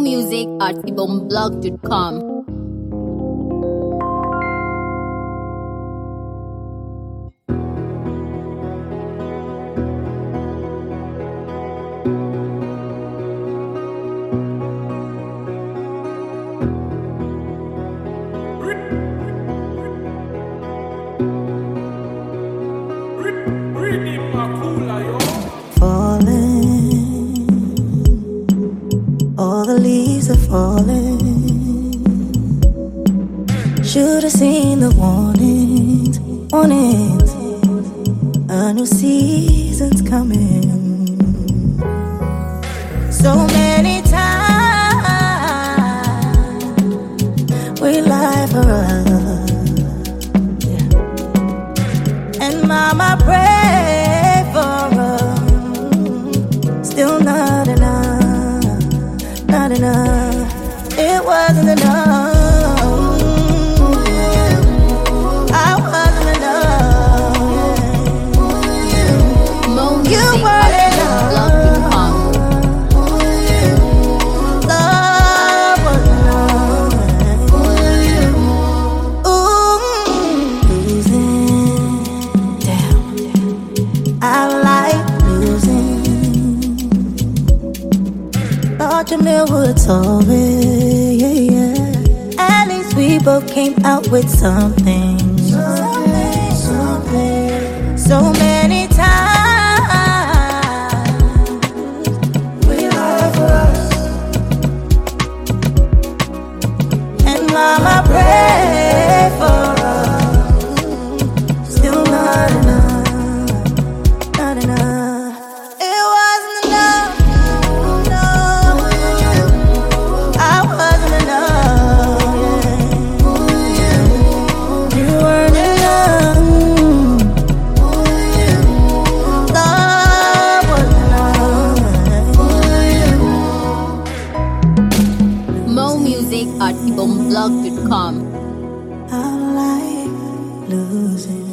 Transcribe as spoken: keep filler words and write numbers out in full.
music at ibomblog dot com. All the leaves are falling. Should've seen the warnings, warnings. A new season's coming. So many times we lie for us, yeah. And Mama prayed for us. Still not enough. Not enough, it wasn't enough. I wasn't enough. You weren't enough. Love wasn't enough. Ooh, losing, damn. I like losing. Thought Jamil would solve it, yeah, yeah. At least we both came out with something, something, something. So many times we lied for us, and Mama prayed for us. Still not enough, not enough. It wasn't enough. Music at ibomblog dot com. I like losing.